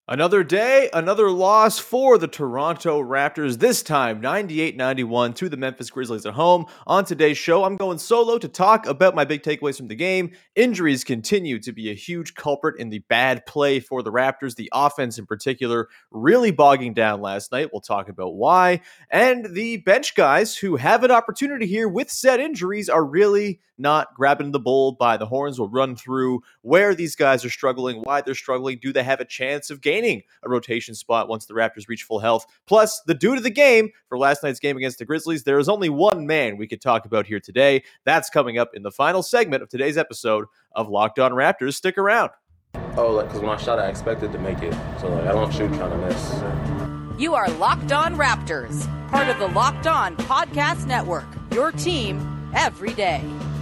Another day, another loss for the Toronto Raptors, this time 98-91 to the Memphis Grizzlies at home. On today's show, I'm going solo to talk about my big takeaways from the game. Injuries continue to be a huge culprit in the bad play for the Raptors, the offense in particular really bogging down last night. We'll talk about why. And the bench guys who have an opportunity here with said injuries are really not grabbing the bull by the horns. We'll run through where these guys are struggling, why they're struggling, do they have a chance of gaining a rotation spot once the Raptors reach full health. Plus, the dude of the game for last night's game against the Grizzlies. There is only one man we could talk about here today. That's coming up in the final segment of today's episode of Locked On Raptors. Stick around. Because when I shot, I expected to make it. So, I don't shoot trying to miss. You are Locked On Raptors, part of the Locked On Podcast Network, your team every day.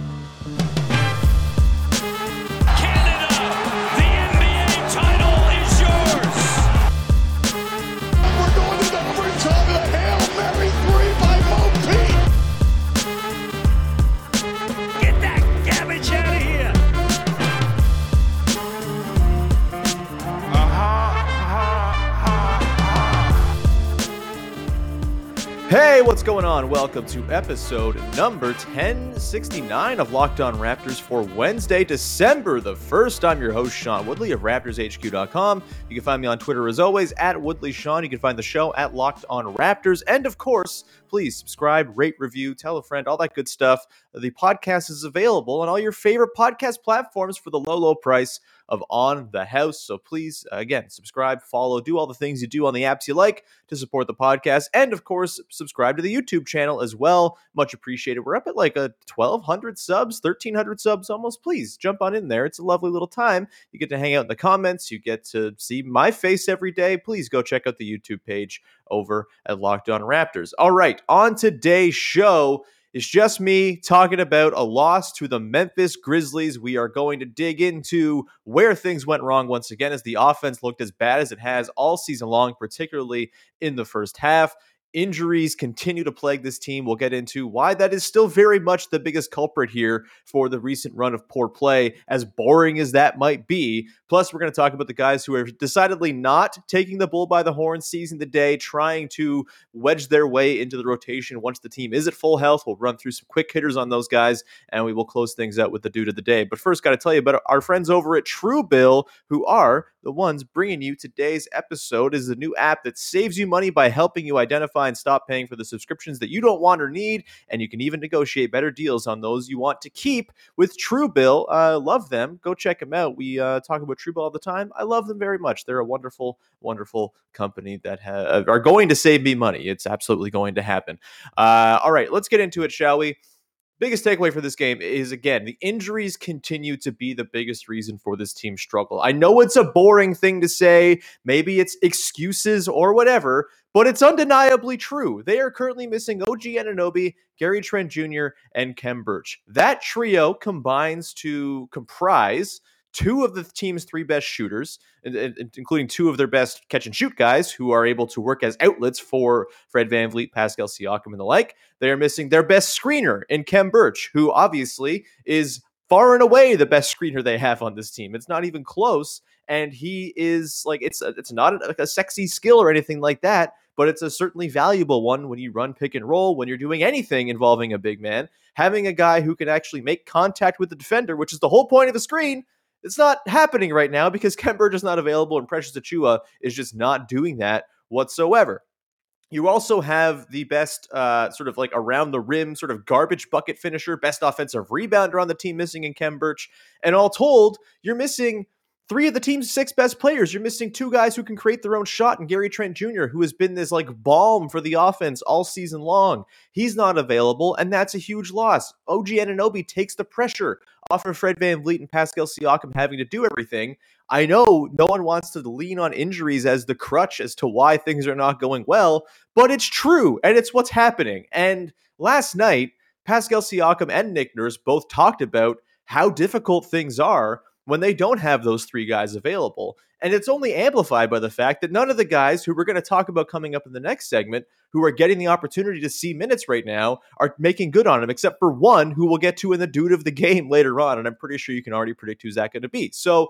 Hey, what's going on? Welcome to episode number 1069 of Locked On Raptors for Wednesday, December the 1st. I'm your host, Sean Woodley of RaptorsHQ.com. You can find me on Twitter as always, at WoodleySean. You can find the show at Locked On Raptors. And of course, please subscribe, rate, review, tell a friend, all that good stuff. The podcast is available on all your favorite podcast platforms for the low, low price of On the House. So please, again, subscribe, follow, do all the things you do on the apps you like to support the podcast. And of course, subscribe to the YouTube channel as well. Much appreciated. We're up at like 1,200 subs, 1,300 subs almost. Please jump on in there. It's a lovely little time. You get to hang out in the comments. You get to see my face every day. Please go check out the YouTube page over at Locked On Raptors. All right, on today's show, it's just me talking about a loss to the Memphis Grizzlies. We are going to dig into where things went wrong once again as the offense looked as bad as it has all season long, particularly in the first half. Injuries continue to plague this team. We'll get into why that is still very much the biggest culprit here for the recent run of poor play, as boring as that might be. Plus, we're going to talk about the guys who are decidedly not taking the bull by the horn, seizing the day, trying to wedge their way into the rotation once the team is at full health. We'll run through some quick hitters on those guys, and we will close things out with the dude of the day. But first, got to tell you about our friends over at Truebill, who are the ones bringing you today's episode. Is a new app that saves you money by helping you identify and stop paying for the subscriptions that you don't want or need, and you can even negotiate better deals on those you want to keep with Truebill. Love them. Go check them out. We talk about Truebill all the time. I love them very much. They're a wonderful, wonderful company that are going to save me money. It's absolutely going to happen. All right, let's get into it, shall we? Biggest takeaway for this game is, again, the injuries continue to be the biggest reason for this team's struggle. I know it's a boring thing to say. Maybe it's excuses or whatever, but it's undeniably true. They are currently missing OG Anunoby, Gary Trent Jr., and Khem Birch. That trio combines to comprise two of the team's three best shooters, including two of their best catch-and-shoot guys who are able to work as outlets for Fred VanVleet, Pascal Siakam, and the like. They are missing their best screener in Khem Birch, who obviously is far and away the best screener they have on this team. It's not even close, and he is like, it's not a sexy skill or anything like that, but it's a certainly valuable one when you run pick and roll, when you're doing anything involving a big man. Having a guy who can actually make contact with the defender, which is the whole point of the screen, it's not happening right now because Khem Birch is not available and Precious Achiuwa is just not doing that whatsoever. You also have the best sort of like around the rim sort of garbage bucket finisher, best offensive rebounder on the team missing in Khem Birch. And all told, you're missing three of the team's six best players. You're missing two guys who can create their own shot, and Gary Trent Jr., who has been this like balm for the offense all season long. He's not available, and that's a huge loss. OG Anunoby takes the pressure off of Fred VanVleet and Pascal Siakam having to do everything. I know no one wants to lean on injuries as the crutch as to why things are not going well, but it's true, and it's what's happening. And last night, Pascal Siakam and Nick Nurse both talked about how difficult things are when they don't have those three guys available. And it's only amplified by the fact that none of the guys who we're going to talk about coming up in the next segment, who are getting the opportunity to see minutes right now, are making good on him, except for one who we'll get to in the dude of the game later on. And I'm pretty sure you can already predict who's that going to be. So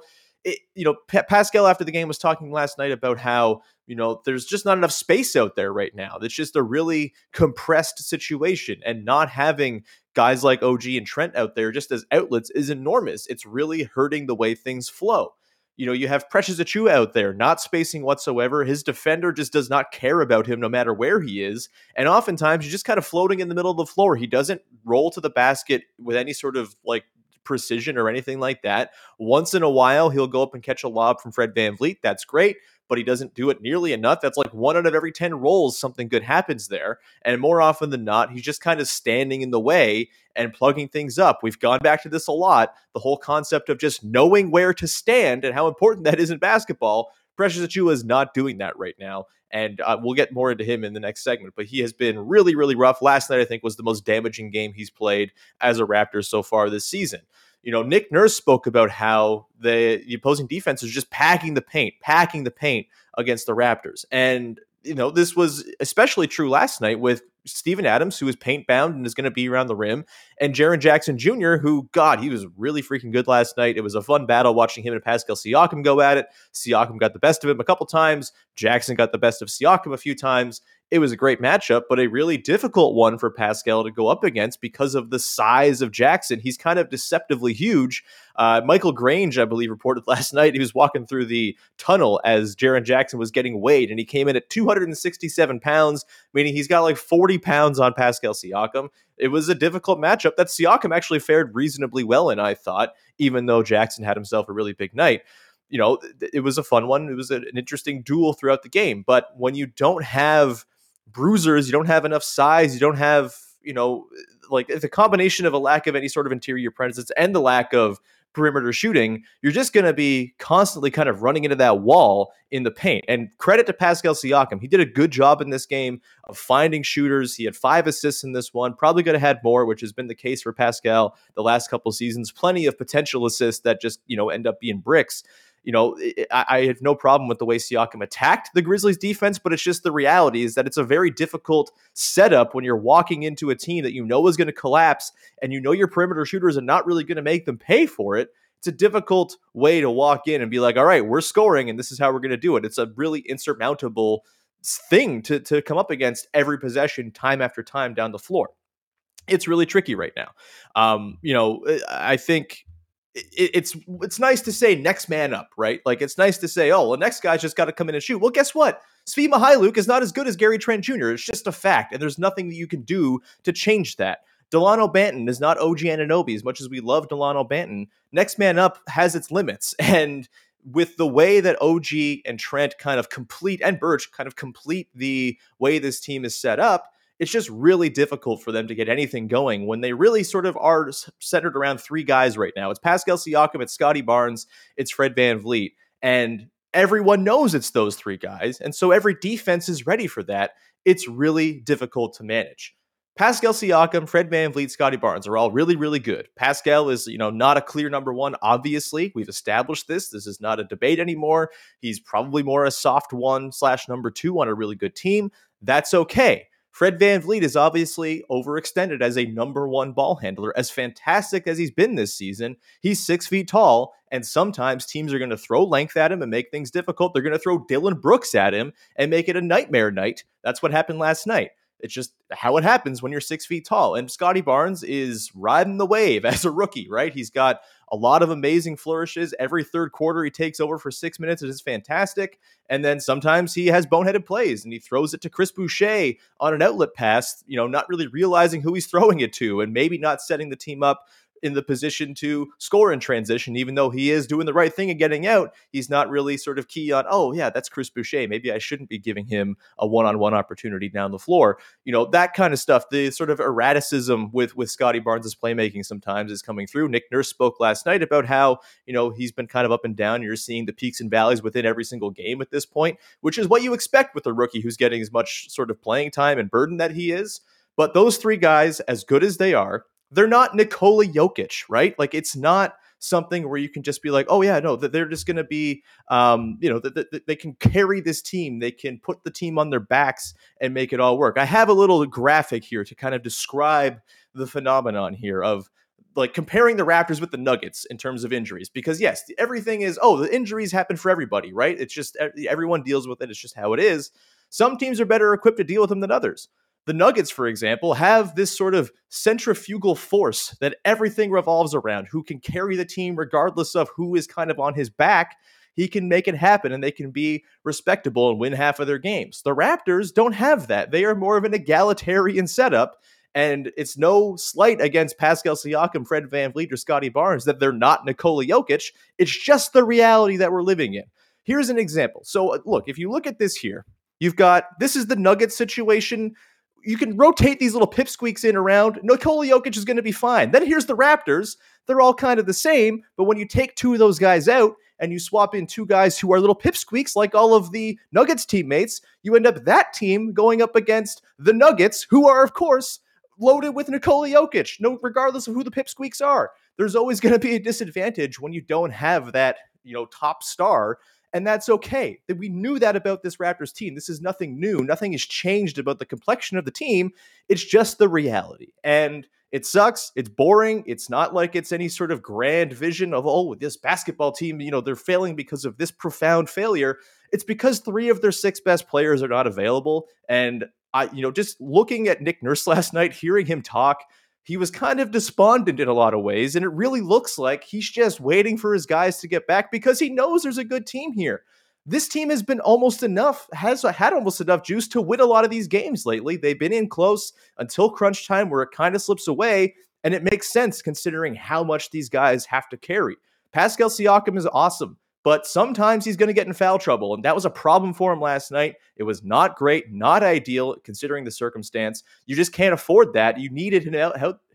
Pascal after the game was talking last night about how, there's just not enough space out there right now. It's just a really compressed situation, and not having guys like OG and Trent out there just as outlets is enormous. It's really hurting the way things flow. You have Precious Achiuwa out there, not spacing whatsoever. His defender just does not care about him no matter where he is. And oftentimes he's just kind of floating in the middle of the floor. He doesn't roll to the basket with any sort of precision or anything like that. Once in a while, he'll go up and catch a lob from Fred VanVleet. That's great, but he doesn't do it nearly enough. That's like 1 out of every 10 rolls, something good happens there. And more often than not, he's just kind of standing in the way and plugging things up. We've gone back to this a lot. The whole concept of just knowing where to stand and how important that is in basketball. Precious Achiuwa is not doing that right now. And we'll get more into him in the next segment. But he has been really, really rough. Last night, I think, was the most damaging game he's played as a Raptor so far this season. Nick Nurse spoke about how the opposing defense is just packing the paint against the Raptors. And, this was especially true last night with Steven Adams, who is paint bound and is going to be around the rim, and Jaren Jackson Jr., who, God, he was really freaking good last night. It was a fun battle watching him and Pascal Siakam go at it. Siakam got the best of him a couple times. Jackson got the best of Siakam a few times. It was a great matchup, but a really difficult one for Pascal to go up against because of the size of Jackson. He's kind of deceptively huge. Michael Grange, I believe, reported last night he was walking through the tunnel as Jaren Jackson was getting weighed, and he came in at 267 pounds, meaning he's got like 40 pounds on Pascal Siakam. It was a difficult matchup that Siakam actually fared reasonably well in, I thought, even though Jackson had himself a really big night. It was a fun one. It was an interesting duel throughout the game. But when you don't have bruisers, you don't have enough size, you don't have, the combination of a lack of any sort of interior presence and the lack of perimeter shooting, you're just going to be constantly kind of running into that wall in the paint. And credit to Pascal Siakam. He did a good job in this game of finding shooters. He had 5 assists in this one, probably could have had more, which has been the case for Pascal the last couple of seasons. Plenty of potential assists that just, end up being bricks. I have no problem with the way Siakam attacked the Grizzlies defense, but it's just the reality is that it's a very difficult setup when you're walking into a team that is going to collapse and your perimeter shooters are not really going to make them pay for it. It's a difficult way to walk in and be like, all right, we're scoring and this is how we're going to do it. It's a really insurmountable thing to come up against every possession, time after time down the floor. It's really tricky right now. I think it's nice to say next man up, right? Like, it's nice to say, oh, well, next guy's just got to come in and shoot. Well, guess what? Svi Mykhailiuk is not as good as Gary Trent Jr. It's just a fact, and there's nothing that you can do to change that. Delano Banton is not OG Anunoby. As much as we love Delano Banton, next man up has its limits. And with the way that OG and Trent and Birch kind of complete the way this team is set up, it's just really difficult for them to get anything going when they really sort of are centered around 3 guys right now. It's Pascal Siakam, it's Scotty Barnes, it's Fred VanVleet. And everyone knows it's those 3 guys. And so every defense is ready for that. It's really difficult to manage. Pascal Siakam, Fred VanVleet, Scotty Barnes are all really, really good. Pascal is, not a clear number 1, obviously. We've established this. This is not a debate anymore. He's probably more a soft 1/number 2 on a really good team. That's okay. Fred VanVleet is obviously overextended as a number 1 ball handler. As fantastic as he's been this season, he's 6 feet tall, and sometimes teams are going to throw length at him and make things difficult. They're going to throw Dylan Brooks at him and make it a nightmare night. That's what happened last night. It's just how it happens when you're 6 feet tall. And Scotty Barnes is riding the wave as a rookie, right? He's got a lot of amazing flourishes. Every third quarter, he takes over for 6 minutes. It is fantastic. And then sometimes he has boneheaded plays and he throws it to Chris Boucher on an outlet pass, not really realizing who he's throwing it to and maybe not setting the team up in the position to score in transition. Even though he is doing the right thing and getting out, he's not really sort of key on, oh yeah, that's Chris Boucher. Maybe I shouldn't be giving him a one-on-one opportunity down the floor. That kind of stuff. The sort of erraticism with Scotty Barnes' playmaking sometimes is coming through. Nick Nurse spoke last night about how, he's been kind of up and down. You're seeing the peaks and valleys within every single game at this point, which is what you expect with a rookie who's getting as much sort of playing time and burden that he is. But those 3 guys, as good as they are, they're not Nikola Jokic, right? Like, it's not something where you can just be like, oh yeah, no, that they're just going to be, they can carry this team. They can put the team on their backs and make it all work. I have a little graphic here to kind of describe the phenomenon here of like comparing the Raptors with the Nuggets in terms of injuries, because yes, everything is, oh, the injuries happen for everybody, right? It's just everyone deals with it. It's just how it is. Some teams are better equipped to deal with them than others. The Nuggets, for example, have this sort of centrifugal force that everything revolves around, who can carry the team regardless of who is kind of on his back. He can make it happen and they can be respectable and win half of their games. The Raptors don't have that. They are more of an egalitarian setup. And it's no slight against Pascal Siakam, Fred VanVleet, or Scotty Barnes that they're not Nikola Jokic. It's just the reality that we're living in. Here's an example. So look, if you look at this here, this is the Nuggets situation. You can rotate these little pipsqueaks in around. Nikola Jokic is going to be fine. Then here's the Raptors. They're all kind of the same, but when you take two of those guys out and you swap in two guys who are little pipsqueaks like all of the Nuggets teammates, you end up that team going up against the Nuggets, who are, of course, loaded with Nikola Jokic, regardless of who the pipsqueaks are. There's always going to be a disadvantage when you don't have that, top star, and that's okay. We knew that about this Raptors team. This is nothing new. Nothing has changed about the complexion of the team. It's just the reality. And it sucks. It's boring. It's not like it's any sort of grand vision of, oh, this basketball team, they're failing because of this profound failure. It's because 3 of their 6 best players are not available. And just looking at Nick Nurse last night, hearing him talk, he was kind of despondent in a lot of ways. And it really looks like he's just waiting for his guys to get back because he knows there's a good team here. This team has had almost enough juice to win a lot of these games lately. They've been in close until crunch time where it kind of slips away. And it makes sense considering how much these guys have to carry. Pascal Siakam is awesome, but sometimes he's going to get in foul trouble, and that was a problem for him last night. It was not great, not ideal considering the circumstance. You just can't afford that. You needed him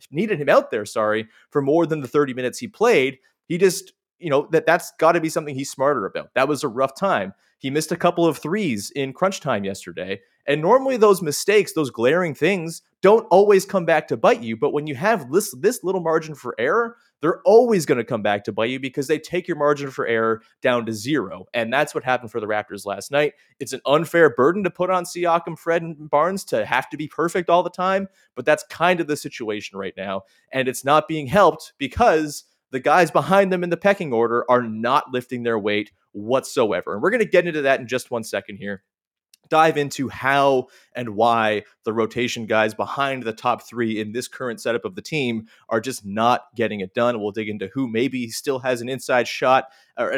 out there, for more than the 30 minutes he played. He just, that's got to be something he's smarter about. That was a rough time. He missed a couple of threes in crunch time yesterday, and normally those mistakes, those glaring things, don't always come back to bite you. But when you have this little margin for error, they're always going to come back to bite you because they take your margin for error down to 0. And that's what happened for the Raptors last night. It's an unfair burden to put on Siakam, Fred, and Barnes to have to be perfect all the time, but that's kind of the situation right now. And it's not being helped because the guys behind them in the pecking order are not lifting their weight whatsoever. And we're going to get into that in just 1 second here. Dive into how and why the rotation guys behind the top 3 in this current setup of the team are just not getting it done. We'll dig into who maybe still has an inside shot, or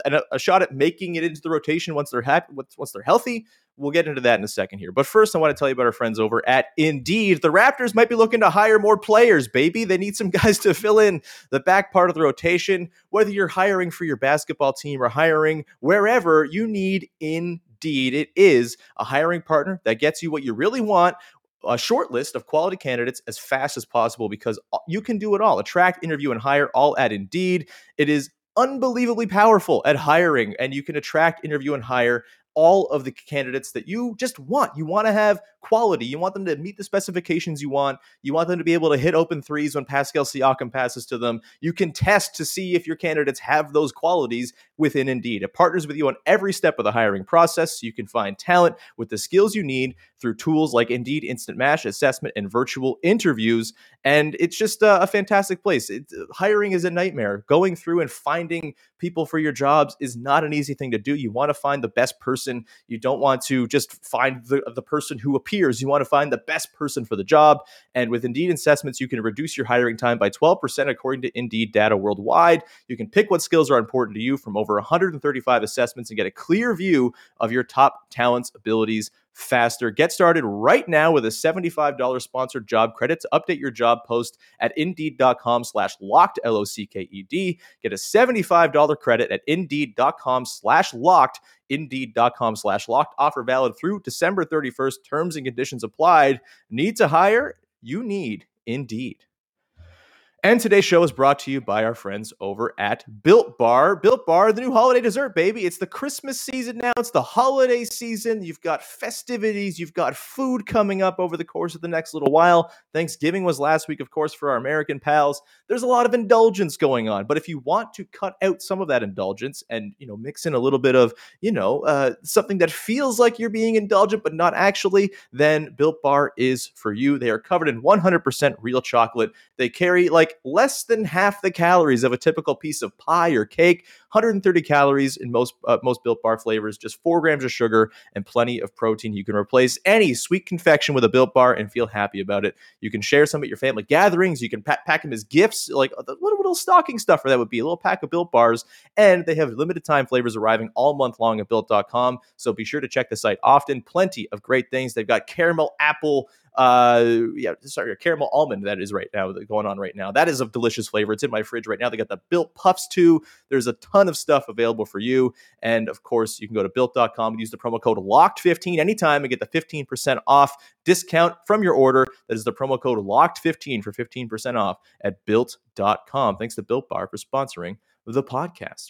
a shot at making it into the rotation once they're happy, once they're healthy. We'll get into that in a second here. But first, I want to tell you about our friends over at Indeed. The Raptors might be looking to hire more players, baby. They need some guys to fill in the back part of the rotation. Whether you're hiring for your basketball team or hiring wherever, you need Indeed. It is a hiring partner that gets you what you really want, a short list of quality candidates as fast as possible, because you can do it all. Attract, interview, and hire all at Indeed. It is unbelievably powerful at hiring, and you can attract, interview, and hire all of the candidates that you just want. You want to have quality. You want them to meet the specifications you want. You want them to be able to hit open threes when Pascal Siakam passes to them. You can test to see if your candidates have those qualities within Indeed. It partners with you on every step of the hiring process so you can find talent with the skills you need through tools like Indeed Instant Match, assessment, and virtual interviews. And it's just a fantastic place. Hiring is a nightmare. Going through and finding people for your jobs is not an easy thing to do. You want to find the best person. You don't want to just find the person who appears. You want to find the best person for the job. And with Indeed assessments, you can reduce your hiring time by 12% according to Indeed data worldwide. You can pick what skills are important to you from over 135 assessments and get a clear view of your top talents' abilities faster. Get started right now with a $75 sponsored job credit to update your job post at Indeed.com/locked, LOCKED. Get a $75 credit at Indeed.com/locked, Indeed.com/locked. Offer valid through December 31st. Terms and conditions applied. Need to hire? You need Indeed. And today's show is brought to you by our friends over at Built Bar. Built Bar, the new holiday dessert, baby. It's the Christmas season now. It's the holiday season. You've got festivities. You've got food coming up over the course of the next little while. Thanksgiving was last week, of course, for our American pals. There's a lot of indulgence going on. But if you want to cut out some of that indulgence and, mix in a little bit of, something that feels like you're being indulgent, but not actually, then Built Bar is for you. They are covered in 100% real chocolate. They carry like less than half the calories of a typical piece of pie or cake. 130 calories in most Built Bar flavors, just 4 grams of sugar and plenty of protein. You can replace any sweet confection with a Built Bar and feel happy about it. You can share some at your family gatherings. You can pack them as gifts, like what a little stocking stuffer that would be, a little pack of Built Bars. And they have limited time flavors arriving all month long at Built.com. So be sure to check the site often. Plenty of great things. They've got caramel apple, caramel almond that is right now going on right now. That is a delicious flavor. It's in my fridge right now. They got the Built Puffs too. There's a ton of stuff available for you. And of course, you can go to Built.com and use the promo code LOCKED15 anytime and get the 15% off discount from your order. That is the promo code LOCKED15 for 15% off at Built.com. Thanks to Built Bar for sponsoring the podcast.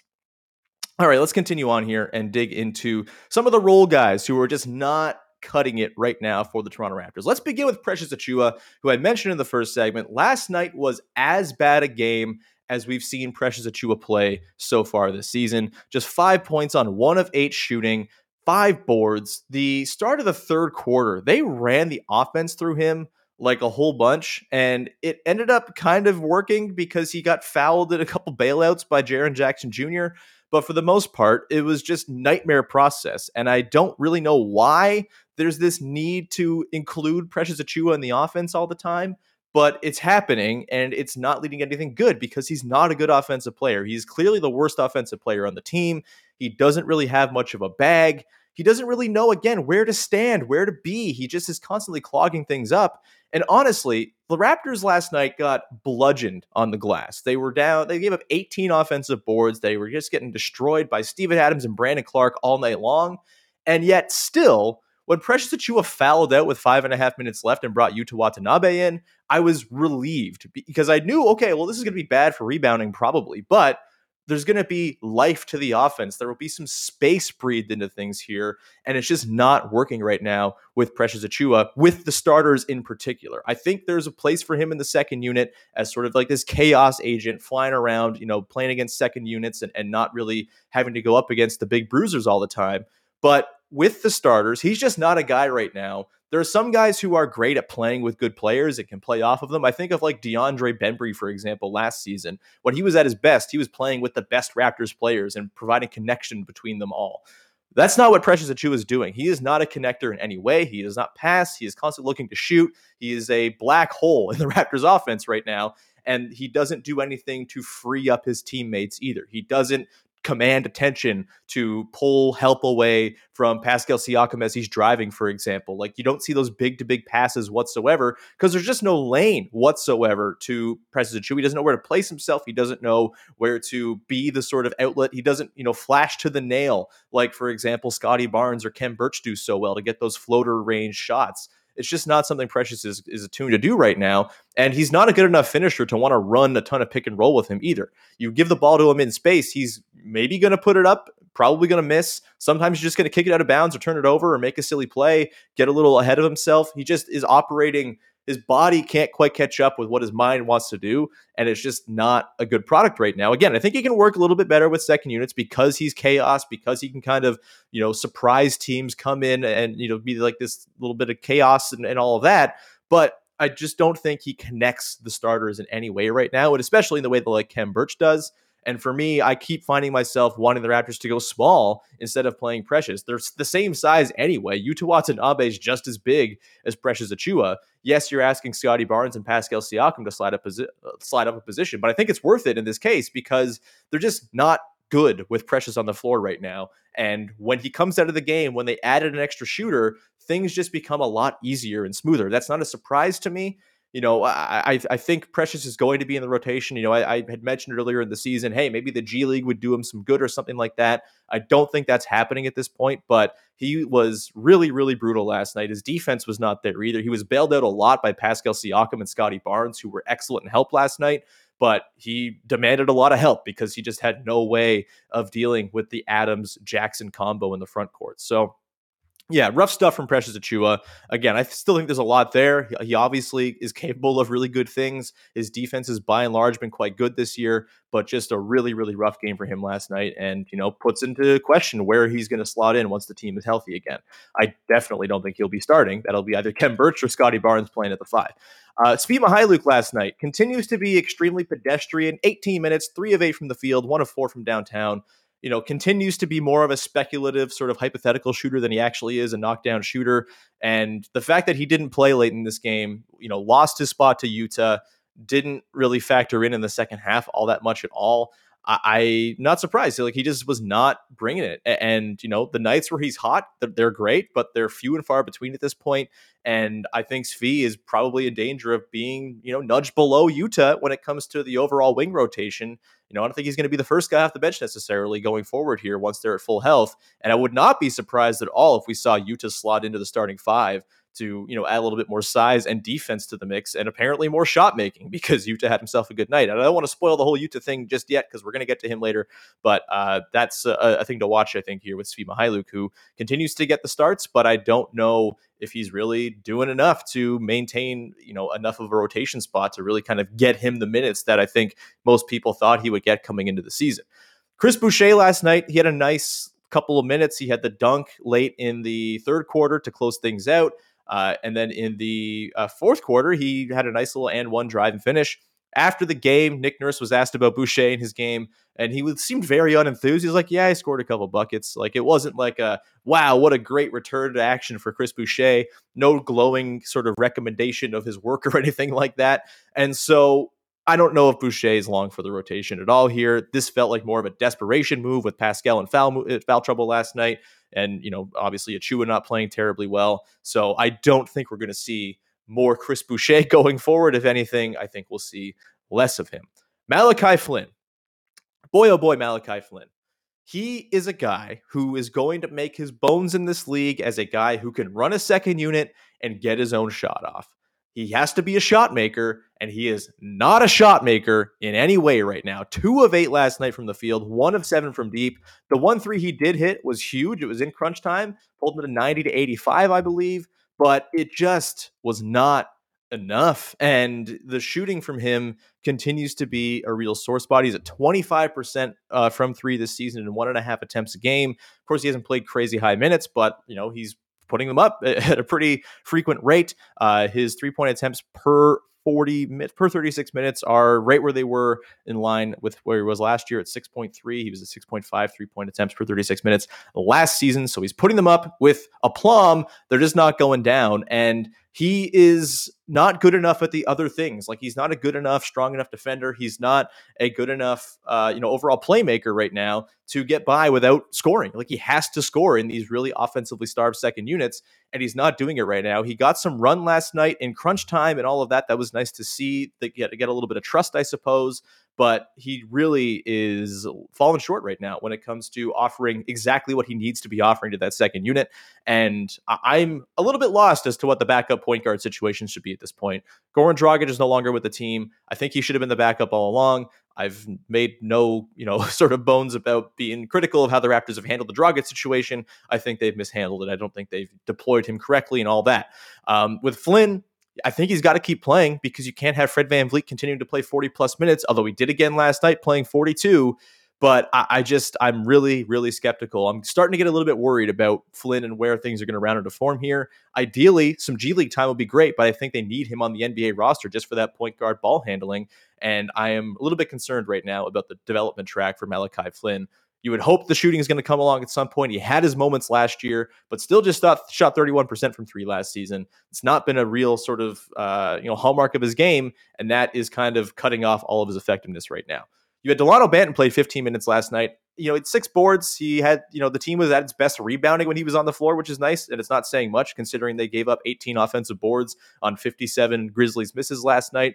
All right, let's continue on here and dig into some of the role guys who are just not cutting it right now for the Toronto Raptors. Let's begin with Precious Achiuwa, who I mentioned in the first segment. Last night was as bad a game as we've seen Precious Achiuwa play so far this season. Just 5 points on 1 of 8 shooting, 5 boards. The start of the third quarter, they ran the offense through him like a whole bunch, and it ended up kind of working because he got fouled at a couple bailouts by Jaren Jackson Jr., but for the most part, it was just nightmare process, and I don't really know why there's this need to include Precious Achiuwa in the offense all the time, but it's happening, and it's not leading to anything good because he's not a good offensive player. He's clearly the worst offensive player on the team. He doesn't really have much of a bag. He doesn't really know, again, where to stand, where to be. He just is constantly clogging things up. And honestly, the Raptors last night got bludgeoned on the glass. They were down. They gave up 18 offensive boards. They were just getting destroyed by Steven Adams and Brandon Clark all night long. And yet still, when Precious Achiuwa fouled out with 5.5 minutes left and brought Yuta Watanabe in, I was relieved because I knew, okay, well, this is going to be bad for rebounding probably, but there's going to be life to the offense. There will be some space breathed into things here, and it's just not working right now with Precious Achiuwa, with the starters in particular. I think there's a place for him in the second unit as sort of like this chaos agent flying around, playing against second units and not really having to go up against the big bruisers all the time. But with the starters, he's just not a guy right now. There are some guys who are great at playing with good players and can play off of them. I think of like DeAndre Bembry, for example, last season. When he was at his best, he was playing with the best Raptors players and providing connection between them all. That's not what Precious Achiuwa is doing. He is not a connector in any way. He does not pass. He is constantly looking to shoot. He is a black hole in the Raptors offense right now, and he doesn't do anything to free up his teammates either. He doesn't command attention to pull help away from Pascal Siakam as he's driving, for example. Like, you don't see those big passes whatsoever because there's just no lane whatsoever to Precious Achiuwa. He doesn't know where to place himself. He doesn't know where to be the sort of outlet. He doesn't, flash to the nail like, for example, Scotty Barnes or Ken Birch do so well to get those floater range shots. It's just not something Precious is attuned to do right now. And he's not a good enough finisher to want to run a ton of pick and roll with him either. You give the ball to him in space, he's maybe going to put it up, probably going to miss. Sometimes you're just going to kick it out of bounds or turn it over or make a silly play, get a little ahead of himself. He just is operating. His body can't quite catch up with what his mind wants to do, and it's just not a good product right now. Again, I think he can work a little bit better with second units because he's chaos, because he can kind of, surprise teams, come in and, be like this little bit of chaos and all of that. But I just don't think he connects the starters in any way right now, and especially in the way that like Ken Birch does. And for me, I keep finding myself wanting the Raptors to go small instead of playing Precious. They're the same size anyway. Yuta Watanabe is just as big as Precious Achiuwa. Yes, you're asking Scotty Barnes and Pascal Siakam to slide up a position, but I think it's worth it in this case because they're just not good with Precious on the floor right now. And when he comes out of the game, when they added an extra shooter, things just become a lot easier and smoother. That's not a surprise to me. I think Precious is going to be in the rotation. I had mentioned earlier in the season, hey, maybe the G League would do him some good or something like that. I don't think that's happening at this point, but he was really, really brutal last night. His defense was not there either. He was bailed out a lot by Pascal Siakam and Scotty Barnes, who were excellent in help last night, but he demanded a lot of help because he just had no way of dealing with the Adams-Jackson combo in the front court. So Yeah, rough stuff from Precious Achiuwa. Again, I still think there's a lot there. He obviously is capable of really good things. His defense has by and large been quite good this year, but just a really, really rough game for him last night, and puts into question where he's going to slot in once the team is healthy again. I definitely don't think he'll be starting. That'll be either Khem Birch or Scotty Barnes playing at the 5. Svi Mykhailiuk last night continues to be extremely pedestrian. 18 minutes, 3 of 8 from the field, 1 of 4 from downtown. Continues to be more of a speculative sort of hypothetical shooter than he actually is a knockdown shooter. And the fact that he didn't play late in this game, lost his spot to Yuta, didn't really factor in the second half all that much at all. I'm not surprised. Like, he just was not bringing it. And, the nights where he's hot, they're great, but they're few and far between at this point. And I think Svi is probably in danger of being, nudged below Yuta when it comes to the overall wing rotation. I don't think he's going to be the first guy off the bench necessarily going forward here once they're at full health. And I would not be surprised at all if we saw Yuta slot into the starting 5 to, add a little bit more size and defense to the mix, and apparently more shot making, because Yuta had himself a good night. And I don't want to spoil the whole Yuta thing just yet, because we're going to get to him later. But that's a thing to watch, I think, here with Svi Mykhailiuk, who continues to get the starts, but I don't know if he's really doing enough to maintain, enough of a rotation spot to really kind of get him the minutes that I think most people thought he would get coming into the season. Chris Boucher last night, he had a nice couple of minutes. He had the dunk late in the third quarter to close things out. And then in the fourth quarter, he had a nice little and one drive and finish. After the game, Nick Nurse was asked about Boucher in his game, and he seemed very unenthused. He was like, yeah, I scored a couple buckets. Like, it wasn't like wow, what a great return to action for Chris Boucher. No glowing sort of recommendation of his work or anything like that. And so I don't know if Boucher is long for the rotation at all here. This felt like more of a desperation move with Pascal in foul trouble last night. And, obviously Achiuwa not playing terribly well. So I don't think we're going to see more Chris Boucher going forward. If anything, I think we'll see less of him. Malachi Flynn. Boy, oh boy, Malachi Flynn. He is a guy who is going to make his bones in this league as a guy who can run a second unit and get his own shot off. He has to be a shot maker, and he is not a shot maker in any way right now. 2 of 8 last night from the field, 1 of 7 from deep. The 1-3 he did hit was huge. It was in crunch time, pulled him to 90 to 85, I believe, but it just was not enough. And the shooting from him continues to be a real sore spot. He's at 25% from 3 this season and 1.5 attempts a game. Of course, he hasn't played crazy high minutes, but he's putting them up at a pretty frequent rate. His 3-point attempts per 36 minutes are right where they were, in line with where he was last year at 6.3. He was at 6.5 3-point attempts per 36 minutes last season. So he's putting them up with aplomb. They're just not going down. And he is not good enough at the other things. Like, he's not a good enough, strong enough defender. He's not a good enough, overall playmaker right now to get by without scoring. Like, he has to score in these really offensively starved second units, and he's not doing it right now. He got some run last night in crunch time and all of that. That was nice to see. They get a little bit of trust, I suppose. But he really is falling short right now when it comes to offering exactly what he needs to be offering to that second unit. And I'm a little bit lost as to what the backup point guard situation should be at this point. Goran Dragic is no longer with the team. I think he should have been the backup all along. I've made no, sort of bones about being critical of how the Raptors have handled the Dragic situation. I think they've mishandled it. I don't think they've deployed him correctly and all that. With Flynn, I think he's got to keep playing, because you can't have Fred VanVleet continuing to play 40 plus minutes, although he did again last night playing 42. But I'm really, really skeptical. I'm starting to get a little bit worried about Flynn and where things are going to round into form here. Ideally, some G League time would be great, but I think they need him on the NBA roster just for that point guard ball handling. And I am a little bit concerned right now about the development track for Malachi Flynn. You would hope the shooting is going to come along at some point. He had his moments last year, but still just shot 31% from 3 last season. It's not been a real sort of hallmark of his game, and that is kind of cutting off all of his effectiveness right now. You had Delano Banton played 15 minutes last night. It's 6 boards. He had, the team was at its best rebounding when he was on the floor, which is nice. And it's not saying much considering they gave up 18 offensive boards on 57 Grizzlies misses last night,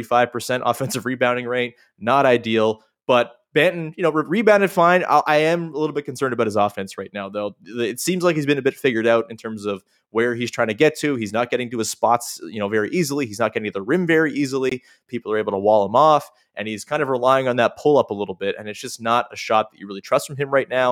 35% offensive rebounding rate. Not ideal, but Banton, rebounded fine. I am a little bit concerned about his offense right now, though. It seems like he's been a bit figured out in terms of where he's trying to get to. He's not getting to his spots, very easily. He's not getting to the rim very easily. People are able to wall him off, and he's kind of relying on that pull up a little bit. And it's just not a shot that you really trust from him right now.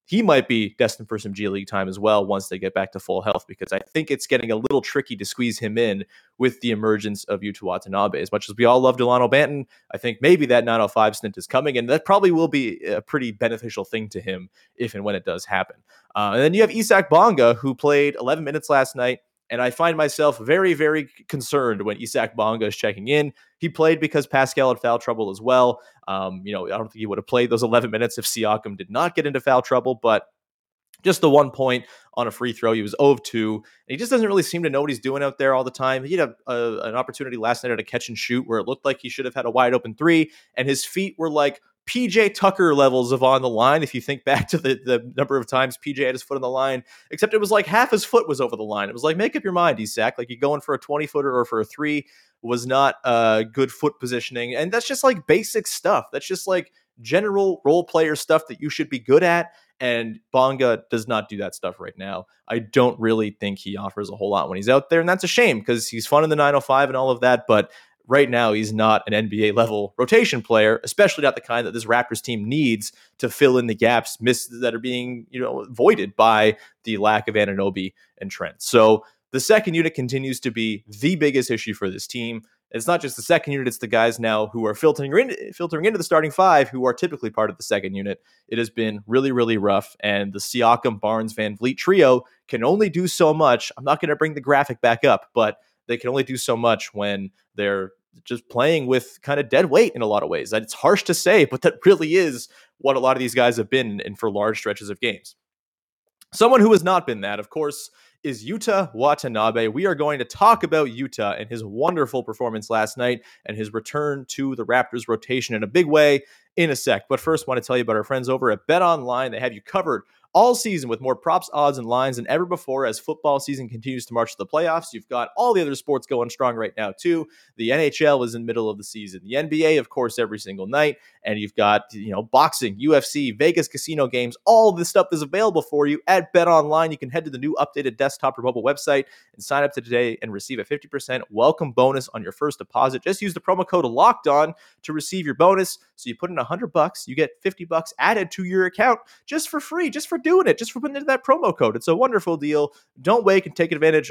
he might be destined for some G League time as well once they get back to full health, because I think it's getting a little tricky to squeeze him in with the emergence of Yuta Watanabe. As much as we all love Delano Banton, I think maybe that 905 stint is coming, and that probably will be a pretty beneficial thing to him if and when it does happen. And then you have Isak Bonga, who played 11 minutes last night. And I find myself very, very concerned when Isak Bonga is checking in. He played because Pascal had foul trouble as well. I don't think he would have played those 11 minutes if Siakam did not get into foul trouble, but just the 1 point on a free throw. He was 0 of 2. And he just doesn't really seem to know what he's doing out there all the time. He had an opportunity last night at a catch and shoot where it looked like he should have had a wide open three, and his feet were like PJ Tucker levels of on the line. If you think back to the number of times PJ had his foot on the line, except it was like half his foot was over the line. It was like, make up your mind, Isak. Like, you going for a 20-footer or for a three was not good foot positioning. And that's just like basic stuff. That's just like general role player stuff that you should be good at. And Bonga does not do that stuff right now. I don't really think he offers a whole lot when he's out there. And that's a shame, because he's fun in the 905 and all of that. But right now, he's not an NBA level rotation player, especially not the kind that this Raptors team needs to fill in the gaps that are being, voided by the lack of Anunoby and Trent. So the second unit continues to be the biggest issue for this team. It's not just the second unit, it's the guys now who are filtering into the starting five, who are typically part of the second unit. It has been really, really rough, and the Siakam, Barnes, Van Vliet trio can only do so much. I'm not going to bring the graphic back up, but they can only do so much when they're just playing with kind of dead weight in a lot of ways. And it's harsh to say, but that really is what a lot of these guys have been in for large stretches of games. Someone who has not been that, of course, is Yuta Watanabe. We are going to talk about Yuta and his wonderful performance last night and his return to the Raptors rotation in a big way in a sec. But first, I want to tell you about our friends over at BetOnline. They have you covered all season with more props, odds, and lines than ever before as football season continues to march to the playoffs. You've got all the other sports going strong right now, too. The NHL is in the middle of the season. The NBA, of course, every single night. And you've got, boxing, UFC, Vegas casino games. All this stuff is available for you at BetOnline. You can head to the new updated desktop or mobile website and sign up today and receive a 50% welcome bonus on your first deposit. Just use the promo code LOCKEDON to receive your bonus. So you put in $100, you get $50 added to your account just for free, just for doing it, just for putting in that promo code. It's a wonderful deal. Don't wait and take advantage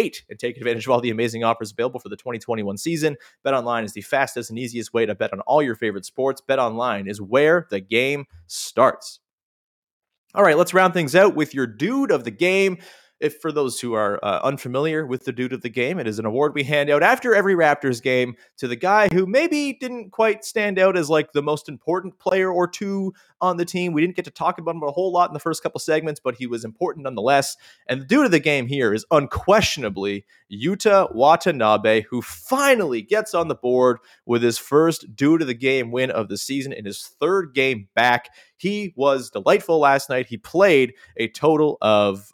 of all the amazing offers available for the 2021 season. BetOnline is the fastest and easiest way to bet on all your favorite sports. BetOnline is where the game starts. All right, let's round things out with your dude of the game. If for those who are unfamiliar with the dude of the game, it is an award we hand out after every Raptors game to the guy who maybe didn't quite stand out as like the most important player or two on the team. We didn't get to talk about him a whole lot in the first couple segments, but he was important nonetheless. And the dude of the game here is unquestionably Yuta Watanabe, who finally gets on the board with his first dude of the game win of the season in his third game back. He was delightful last night. He played a total of,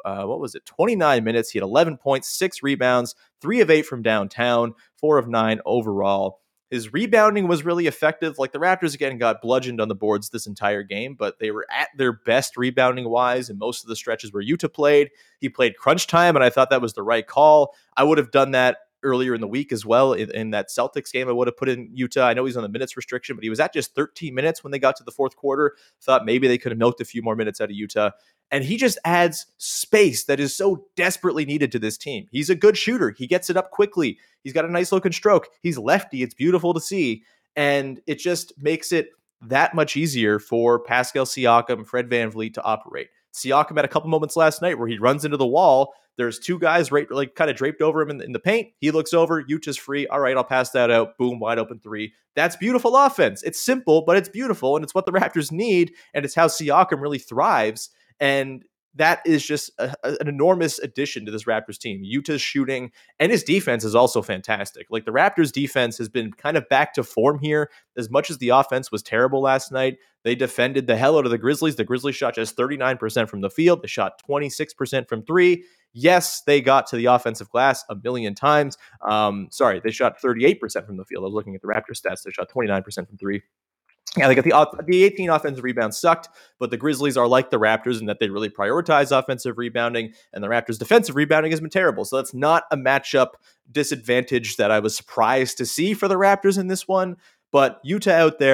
29 minutes. He had 11 points, 6 rebounds, 3 of 8 from downtown, 4 of 9 overall. His rebounding was really effective. Like, the Raptors, again, got bludgeoned on the boards this entire game, but they were at their best rebounding-wise in most of the stretches where Yuta played. He played crunch time, and I thought that was the right call. I would have done that earlier in the week as well. In that Celtics game, I would have put in Yuta. I know he's on the minutes restriction, but he was at just 13 minutes when they got to the fourth quarter. Thought maybe they could have milked a few more minutes out of Yuta. And he just adds space that is so desperately needed to this team. He's a good shooter. He gets it up quickly. He's got a nice looking stroke. He's lefty. It's beautiful to see. And it just makes it that much easier for Pascal Siakam, Fred VanVleet to operate. Siakam had a couple moments last night where he runs into the wall. There's two guys right, like kind of draped over him in the paint. He looks over, Yuta's free. All right, I'll pass that out. Boom, wide open three. That's beautiful offense. It's simple, but it's beautiful, and it's what the Raptors need, and it's how Siakam really thrives. And that is just an enormous addition to this Raptors team. Yuta's shooting and his defense is also fantastic. Like, the Raptors defense has been kind of back to form here. As much as the offense was terrible last night, they defended the hell out of the Grizzlies. The Grizzlies shot just 39% from the field. They shot 26% from three. Yes, they got to the offensive glass a million times. They shot 38% from the field. I was looking at the Raptors stats. They shot 29% from three. Yeah, they got the 18 offensive rebounds sucked, but the Grizzlies are like the Raptors in that they really prioritize offensive rebounding, and the Raptors' defensive rebounding has been terrible. So that's not a matchup disadvantage that I was surprised to see for the Raptors in this one. But Yuta out there,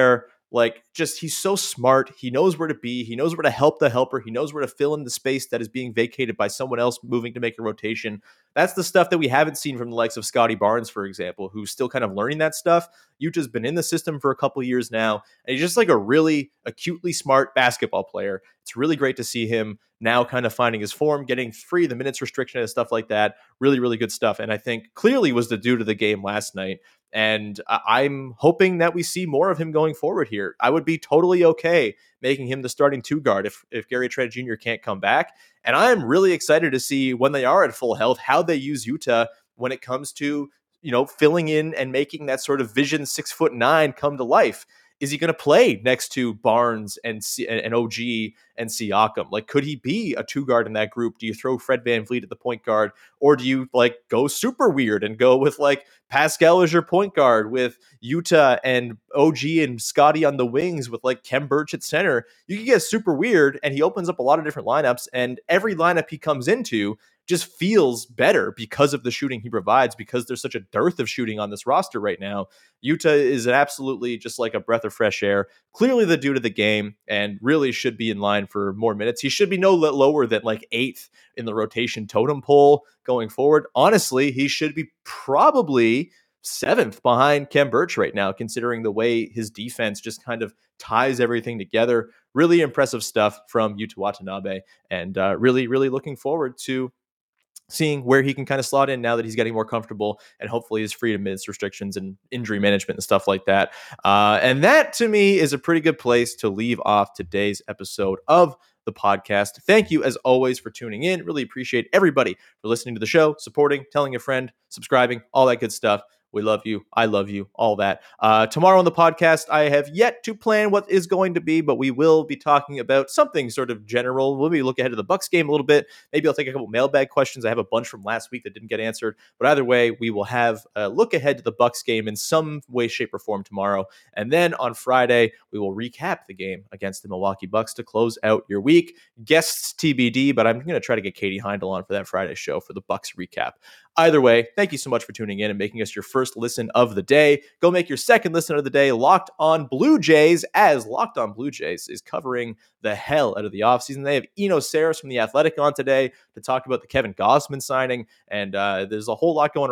Like, just he's so smart. He knows where to be. He knows where to help the helper. He knows where to fill in the space that is being vacated by someone else moving to make a rotation. That's the stuff that we haven't seen from the likes of Scotty Barnes, for example, who's still kind of learning that stuff. Yuta's been in the system for a couple years now, and he's just like a really acutely smart basketball player. It's really great to see him now kind of finding his form, getting free the minutes restriction and stuff like that. Really, really good stuff. And I think clearly was the due to the game last night. And I'm hoping that we see more of him going forward here. I would be totally okay making him the starting two guard if Gary Trent Jr. can't come back. And I'm really excited to see when they are at full health, how they use Yuta when it comes to, filling in and making that sort of vision 6'9" come to life. Is he going to play next to Barnes and OG and Siakam? Like, could he be a two guard in that group? Do you throw Fred VanVleet at the point guard, or do you go super weird and go with Pascal as your point guard with Yuta and OG and Scotty on the wings with Khem Birch at center? You can get super weird, and he opens up a lot of different lineups, and every lineup he comes into just feels better because of the shooting he provides, because there's such a dearth of shooting on this roster right now. Yuta is absolutely just like a breath of fresh air, clearly the due to the game, and really should be in line for more minutes. He should be no lower than 8th in the rotation totem pole going forward. Honestly, he should be probably 7th behind Khem Birch right now, considering the way his defense just kind of ties everything together. Really impressive stuff from Yuta Watanabe, and really, really looking forward to seeing where he can kind of slot in now that he's getting more comfortable and hopefully is free of minutes restrictions and injury management and stuff like that. And that, to me, is a pretty good place to leave off today's episode of the podcast. Thank you, as always, for tuning in. Really appreciate everybody for listening to the show, supporting, telling a friend, subscribing, all that good stuff. We love you. I love you. All that. Tomorrow on the podcast, I have yet to plan what is going to be, but we will be talking about something sort of general. We'll maybe look ahead to the Bucks game a little bit. Maybe I'll take a couple mailbag questions. I have a bunch from last week that didn't get answered. But either way, we will have a look ahead to the Bucks game in some way, shape, or form tomorrow. And then on Friday, we will recap the game against the Milwaukee Bucks to close out your week. Guests TBD, but I'm going to try to get Katie Heindel on for that Friday show for the Bucks recap. Either way, thank you so much for tuning in and making us your first listen of the day. Go make your second listen of the day Locked On Blue Jays, as Locked On Blue Jays is covering the hell out of the offseason. They have Eno Saris from The Athletic on today to talk about the Kevin Gausman signing, and there's a whole lot going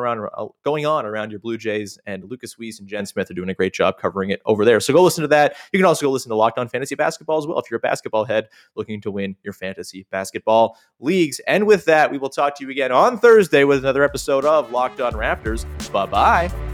on around your Blue Jays, and Lucas Weiss and Jen Smith are doing a great job covering it over there. So go listen to that. You can also go listen to Locked On Fantasy Basketball as well if you're a basketball head looking to win your fantasy basketball leagues. And with that, we will talk to you again on Thursday with another episode of Locked On Raptors. Bye-bye.